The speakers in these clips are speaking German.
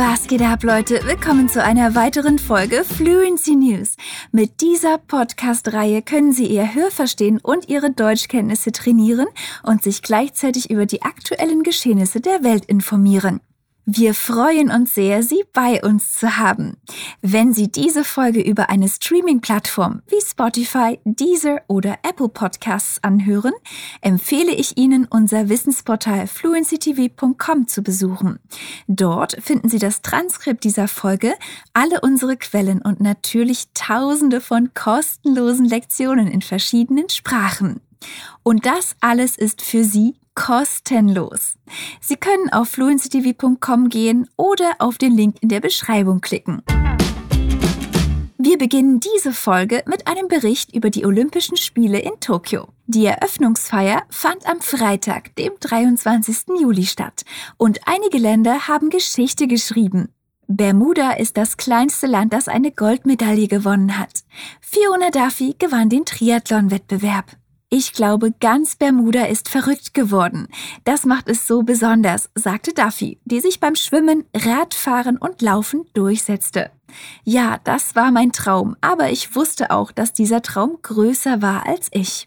Was geht ab, Leute? Willkommen zu einer weiteren Folge Fluency News. Mit dieser Podcast-Reihe können Sie Ihr Hörverstehen und Ihre Deutschkenntnisse trainieren und sich gleichzeitig über die aktuellen Geschehnisse der Welt informieren. Wir freuen uns sehr, Sie bei uns zu haben. Wenn Sie diese Folge über eine Streaming-Plattform wie Spotify, Deezer oder Apple Podcasts anhören, empfehle ich Ihnen, unser Wissensportal fluencytv.com zu besuchen. Dort finden Sie das Transkript dieser Folge, alle unsere Quellen und natürlich Tausende von kostenlosen Lektionen in verschiedenen Sprachen. Und das alles ist für Sie kostenlos. Sie können auf fluencytv.com gehen oder auf den Link in der Beschreibung klicken. Wir beginnen diese Folge mit einem Bericht über die Olympischen Spiele in Tokio. Die Eröffnungsfeier fand am Freitag, dem 23. Juli statt und einige Länder haben Geschichte geschrieben. Bermuda ist das kleinste Land, das eine Goldmedaille gewonnen hat. Fiona Duffy gewann den Triathlon-Wettbewerb. Ich glaube, ganz Bermuda ist verrückt geworden. Das macht es so besonders, sagte Duffy, die sich beim Schwimmen, Radfahren und Laufen durchsetzte. Ja, das war mein Traum, aber ich wusste auch, dass dieser Traum größer war als ich.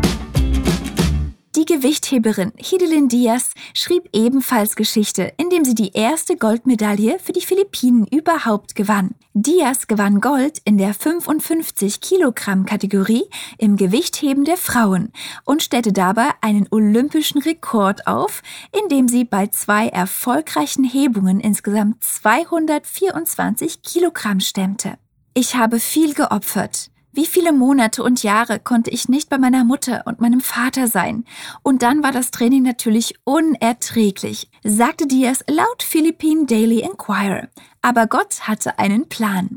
Die Gewichtheberin Hidilyn Diaz schrieb ebenfalls Geschichte, indem sie die erste Goldmedaille für die Philippinen überhaupt gewann. Diaz gewann Gold in der 55-Kilogramm-Kategorie im Gewichtheben der Frauen und stellte dabei einen olympischen Rekord auf, indem sie bei 2 erfolgreichen Hebungen insgesamt 224 Kilogramm stemmte. Ich habe viel geopfert. Wie viele Monate und Jahre konnte ich nicht bei meiner Mutter und meinem Vater sein? Und dann war das Training natürlich unerträglich, sagte Diaz laut Philippine Daily Enquirer. Aber Gott hatte einen Plan.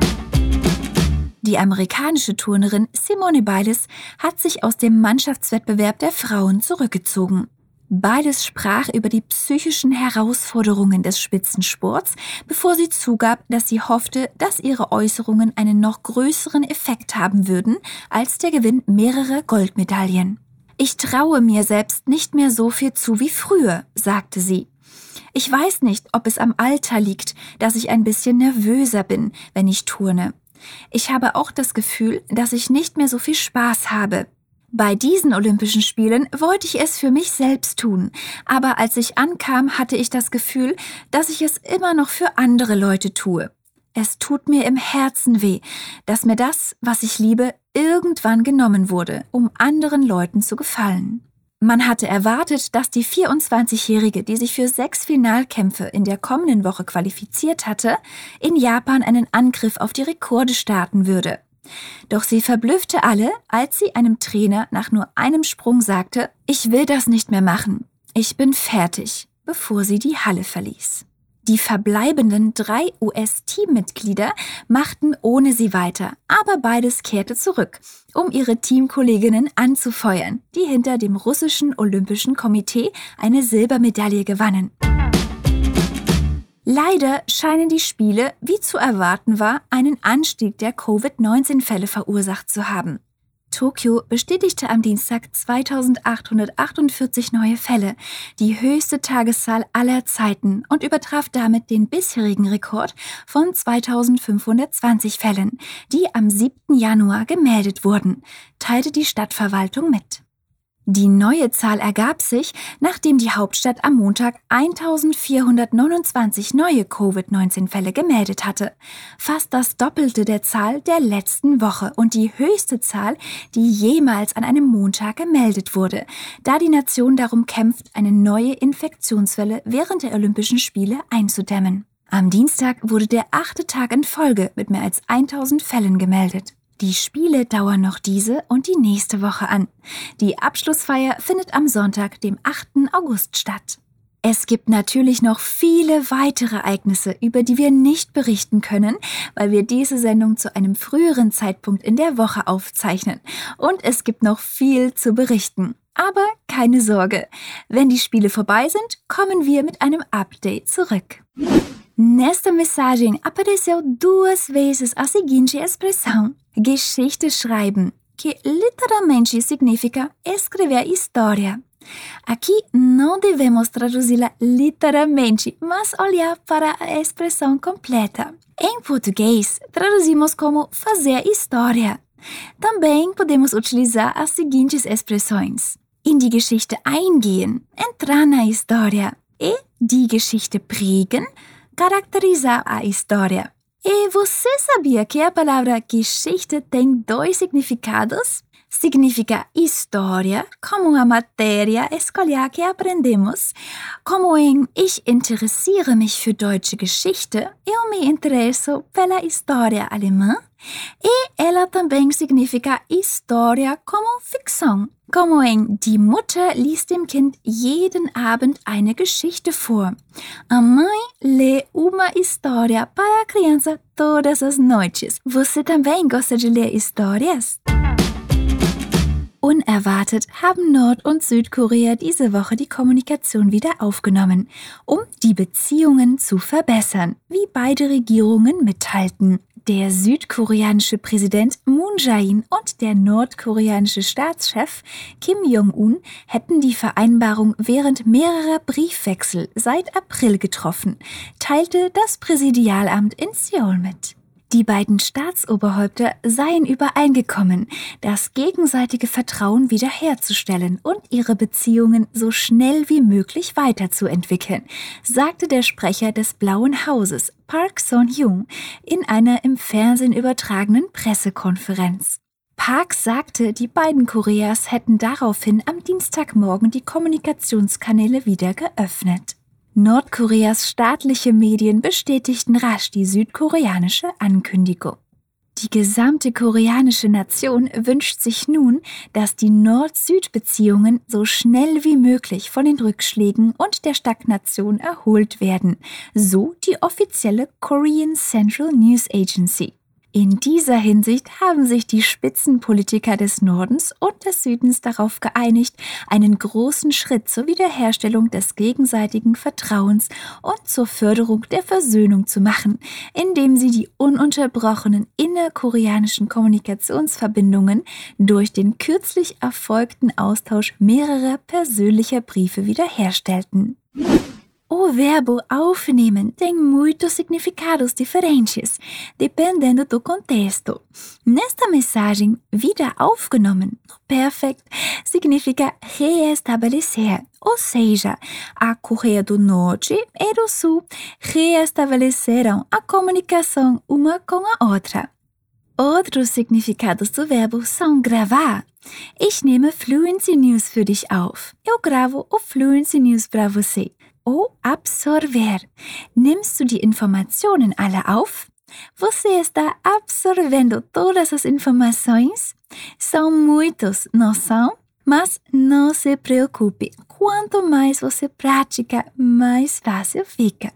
Die amerikanische Turnerin Simone Biles hat sich aus dem Mannschaftswettbewerb der Frauen zurückgezogen. Biles sprach über die psychischen Herausforderungen des Spitzensports, bevor sie zugab, dass sie hoffte, dass ihre Äußerungen einen noch größeren Effekt haben würden als der Gewinn mehrerer Goldmedaillen. Ich traue mir selbst nicht mehr so viel zu wie früher, sagte sie. Ich weiß nicht, ob es am Alter liegt, dass ich ein bisschen nervöser bin, wenn ich turne. Ich habe auch das Gefühl, dass ich nicht mehr so viel Spaß habe. Bei diesen Olympischen Spielen wollte ich es für mich selbst tun, aber als ich ankam, hatte ich das Gefühl, dass ich es immer noch für andere Leute tue. Es tut mir im Herzen weh, dass mir das, was ich liebe, irgendwann genommen wurde, um anderen Leuten zu gefallen. Man hatte erwartet, dass die 24-Jährige, die sich für 6 Finalkämpfe in der kommenden Woche qualifiziert hatte, in Japan einen Angriff auf die Rekorde starten würde. Doch sie verblüffte alle, als sie einem Trainer nach nur einem Sprung sagte, ich will das nicht mehr machen, ich bin fertig, bevor sie die Halle verließ. Die verbleibenden 3 US-Teammitglieder machten ohne sie weiter, aber beides kehrte zurück, um ihre Teamkolleginnen anzufeuern, die hinter dem russischen Olympischen Komitee eine Silbermedaille gewannen. Leider scheinen die Spiele, wie zu erwarten war, einen Anstieg der Covid-19-Fälle verursacht zu haben. Tokio bestätigte am Dienstag 2.848 neue Fälle, die höchste Tageszahl aller Zeiten und übertraf damit den bisherigen Rekord von 2.520 Fällen, die am 7. Januar gemeldet wurden, teilte die Stadtverwaltung mit. Die neue Zahl ergab sich, nachdem die Hauptstadt am Montag 1.429 neue Covid-19-Fälle gemeldet hatte, fast das Doppelte der Zahl der letzten Woche und die höchste Zahl, die jemals an einem Montag gemeldet wurde, da die Nation darum kämpft, eine neue Infektionswelle während der Olympischen Spiele einzudämmen. Am Dienstag wurde der 8. Tag in Folge mit mehr als 1.000 Fällen gemeldet. Die Spiele dauern noch diese und die nächste Woche an. Die Abschlussfeier findet am Sonntag, dem 8. August statt. Es gibt natürlich noch viele weitere Ereignisse, über die wir nicht berichten können, weil wir diese Sendung zu einem früheren Zeitpunkt in der Woche aufzeichnen. Und es gibt noch viel zu berichten. Aber keine Sorge, wenn die Spiele vorbei sind, kommen wir mit einem Update zurück. Nesta mensagem apareceu 2 vezes a seguinte expressão, Geschichte schreiben, que literalmente significa escrever história. Aqui não devemos traduzi-la literalmente, mas olhar para a expressão completa. Em português, traduzimos como fazer história. Também podemos utilizar as seguintes expressões: in die Geschichte eingehen, entrar na história, e die Geschichte prägen, caracterizar a história. E você sabia que a palavra Geschichte tem 2 significados? Significa história, como a matéria escolar que aprendemos, como em Ich interessiere mich für deutsche Geschichte, eu me interesso pela história alemã, e ela também significa história como ficção, como em Die Mutter liest dem Kind jeden Abend eine Geschichte vor. A mãe lê uma história para a criança todas as noites. Você também gosta de ler histórias? Unerwartet haben Nord- und Südkorea diese Woche die Kommunikation wieder aufgenommen, um die Beziehungen zu verbessern, wie beide Regierungen mitteilten. Der südkoreanische Präsident Moon Jae-in und der nordkoreanische Staatschef Kim Jong-un hätten die Vereinbarung während mehrerer Briefwechsel seit April getroffen, teilte das Präsidialamt in Seoul mit. Die beiden Staatsoberhäupter seien übereingekommen, das gegenseitige Vertrauen wiederherzustellen und ihre Beziehungen so schnell wie möglich weiterzuentwickeln, sagte der Sprecher des Blauen Hauses, Park Son-hyung, in einer im Fernsehen übertragenen Pressekonferenz. Park sagte, die beiden Koreas hätten daraufhin am Dienstagmorgen die Kommunikationskanäle wieder geöffnet. Nordkoreas staatliche Medien bestätigten rasch die südkoreanische Ankündigung. Die gesamte koreanische Nation wünscht sich nun, dass die Nord-Süd-Beziehungen so schnell wie möglich von den Rückschlägen und der Stagnation erholt werden, so die offizielle Korean Central News Agency. In dieser Hinsicht haben sich die Spitzenpolitiker des Nordens und des Südens darauf geeinigt, einen großen Schritt zur Wiederherstellung des gegenseitigen Vertrauens und zur Förderung der Versöhnung zu machen, indem sie die ununterbrochenen innerkoreanischen Kommunikationsverbindungen durch den kürzlich erfolgten Austausch mehrerer persönlicher Briefe wiederherstellten. O verbo aufnehmen tem muitos significados diferentes, dependendo do contexto. Nesta mensagem, wieder aufgenommen, no perfect, significa reestabelecer, ou seja, a Coreia do Norte e do Sul reestabeleceram a comunicação uma com a outra. Outros significados do verbo são gravar. Ich nehme Fluency News für dich auf. Eu gravo o Fluency News para você. Ou absorver. Nimmst du die Informationen alle auf? Você está absorvendo todas as informações? São muitos, não são? Mas não se preocupe. Quanto mais você pratica, mais fácil fica.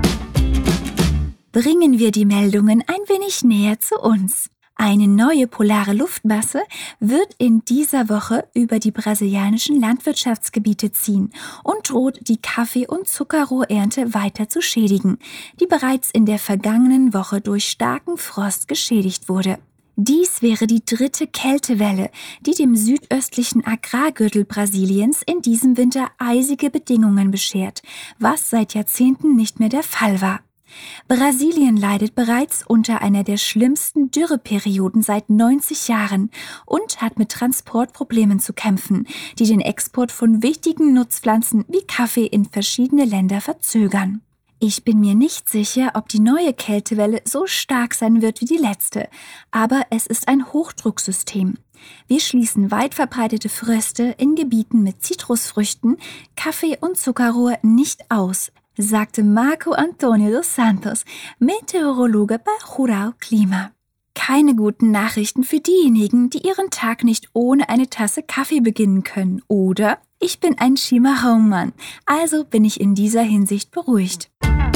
Bringen wir die Meldungen ein wenig näher zu uns. Eine neue polare Luftmasse wird in dieser Woche über die brasilianischen Landwirtschaftsgebiete ziehen und droht die Kaffee- und Zuckerrohrernte weiter zu schädigen, die bereits in der vergangenen Woche durch starken Frost geschädigt wurde. Dies wäre die 3. Kältewelle, die dem südöstlichen Agrargürtel Brasiliens in diesem Winter eisige Bedingungen beschert, was seit Jahrzehnten nicht mehr der Fall war. Brasilien leidet bereits unter einer der schlimmsten Dürreperioden seit 90 Jahren und hat mit Transportproblemen zu kämpfen, die den Export von wichtigen Nutzpflanzen wie Kaffee in verschiedene Länder verzögern. Ich bin mir nicht sicher, ob die neue Kältewelle so stark sein wird wie die letzte, aber es ist ein Hochdrucksystem. Wir schließen weit verbreitete Fröste in Gebieten mit Zitrusfrüchten, Kaffee und Zuckerrohr nicht aus, sagte Marco Antonio dos Santos, Meteorologe bei Rural Klima. Keine guten Nachrichten für diejenigen, die ihren Tag nicht ohne eine Tasse Kaffee beginnen können, oder? Ich bin ein Chimarrón-Mann, also bin ich in dieser Hinsicht beruhigt.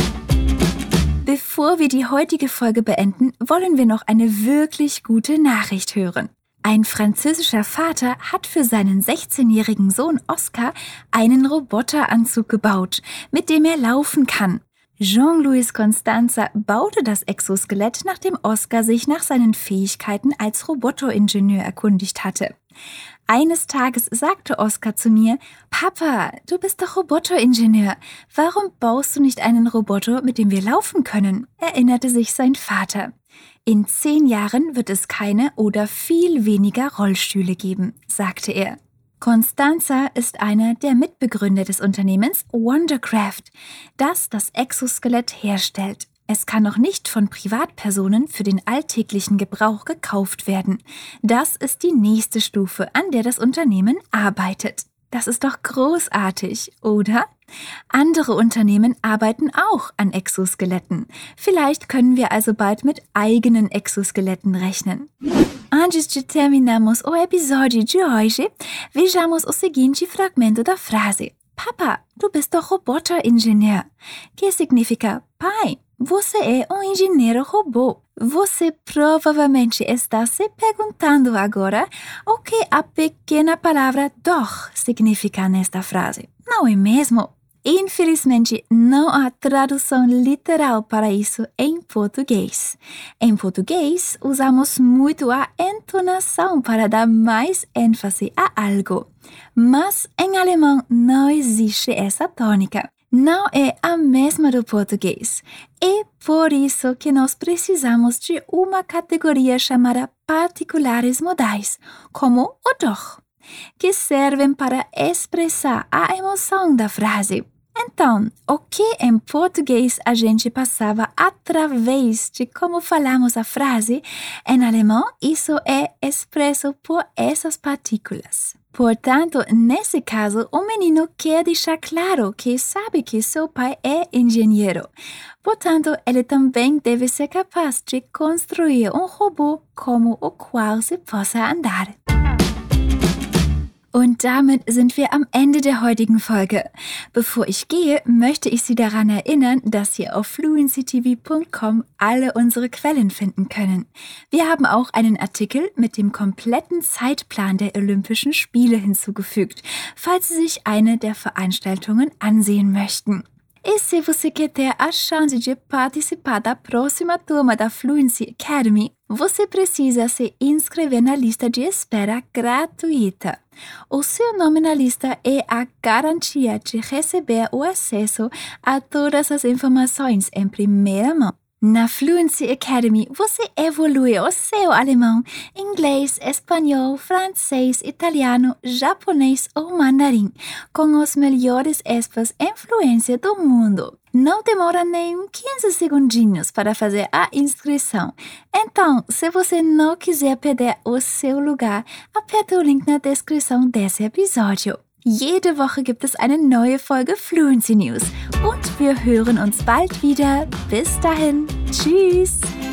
Bevor wir die heutige Folge beenden, wollen wir noch eine wirklich gute Nachricht hören. Ein französischer Vater hat für seinen 16-jährigen Sohn Oscar einen Roboteranzug gebaut, mit dem er laufen kann. Jean-Louis Constanza baute das Exoskelett, nachdem Oscar sich nach seinen Fähigkeiten als Roboteringenieur erkundigt hatte. Eines Tages sagte Oskar zu mir, Papa, du bist doch Roboteringenieur. Warum baust du nicht einen Roboter, mit dem wir laufen können? Erinnerte sich sein Vater. In 10 Jahren wird es keine oder viel weniger Rollstühle geben, sagte er. Constanza ist einer der Mitbegründer des Unternehmens Wondercraft, das Exoskelett herstellt. Es kann noch nicht von Privatpersonen für den alltäglichen Gebrauch gekauft werden. Das ist die nächste Stufe, an der das Unternehmen arbeitet. Das ist doch großartig, oder? Andere Unternehmen arbeiten auch an Exoskeletten. Vielleicht können wir also bald mit eigenen Exoskeletten rechnen. Antes de terminarmos o episódio de hoje, vejamos o seguinte fragmento da frase. Papa, du bist doch Roboteringenieur. Que significa, pai, você é engenheiro robô. Você provavelmente está se perguntando agora o que a pequena palavra doch significa nesta frase. Não é mesmo? Infelizmente, não há tradução literal para isso em português. Em português, usamos muito a entonação para dar mais ênfase a algo. Mas em alemão não existe essa tônica. Não é a mesma do português. É por isso que nós precisamos de uma categoria chamada particulares modais, como o doch, que servem para expressar a emoção da frase. Então, o que em português a gente passava através de como falamos a frase, em alemão isso é expresso por essas partículas. Portanto, nesse caso, o menino quer deixar claro que sabe que seu pai é engenheiro. Portanto, ele também deve ser capaz de construir um robô como o qual se possa andar. Und damit sind wir am Ende der heutigen Folge. Bevor ich gehe, möchte ich Sie daran erinnern, dass Sie auf fluencytv.com alle unsere Quellen finden können. Wir haben auch einen Artikel mit dem kompletten Zeitplan der Olympischen Spiele hinzugefügt, falls Sie sich eine der Veranstaltungen ansehen möchten. E se você quer ter a chance de participar da próxima turma da Fluency Academy, você precisa se inscrever na lista de espera gratuita. O seu nome na lista é a garantia de receber o acesso a todas as informações em primeira mão. Na Fluency Academy, você evolui o seu alemão, inglês, espanhol, francês, italiano, japonês ou mandarim, com os melhores experts em fluência do mundo. Não demora nem 15 segundinhos para fazer a inscrição. Então, se você não quiser perder o seu lugar, aperte o link na descrição desse episódio. Jede Woche gibt es eine neue Folge Fluency News und wir hören uns bald wieder. Bis dahin, tschüss!